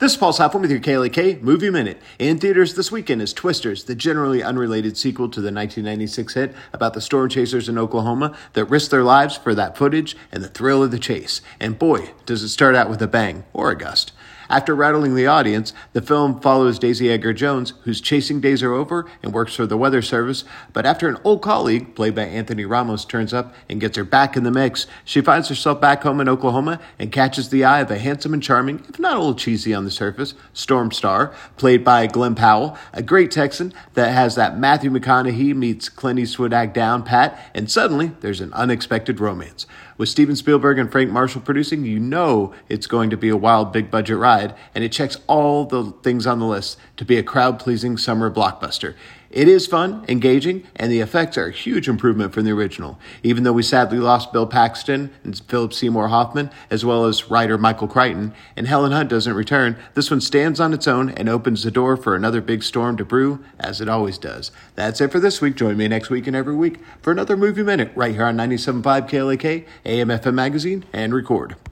This is Paul Saffron with your KLAK Movie Minute. In theaters this weekend is Twisters, the generally unrelated sequel to the 1996 hit about the storm chasers in Oklahoma that risked their lives for that footage and the thrill of the chase. And boy, does it start out with a bang or a gust. After rattling the audience, the film follows Daisy Edgar Jones, whose chasing days are over and works for the Weather Service. But after an old colleague, played by Anthony Ramos, turns up and gets her back in the mix, she finds herself back home in Oklahoma and catches the eye of a handsome and charming, if not a little cheesy on the surface, Storm Star, played by Glenn Powell, a great Texan that has that Matthew McConaughey meets Clint Eastwood act down pat, and suddenly there's an unexpected romance. With Steven Spielberg and Frank Marshall producing, you know it's going to be a wild, big-budget ride, and it checks all the things on the list to be a crowd-pleasing summer blockbuster. It is fun, engaging, and the effects are a huge improvement from the original. Even though we sadly lost Bill Paxton and Philip Seymour Hoffman, as well as writer Michael Crichton, and Helen Hunt doesn't return, this one stands on its own and opens the door for another big storm to brew, as it always does. That's it for this week. Join me next week and every week for another Movie Minute right here on 97.5 KLAK, AM FM Magazine, and Record.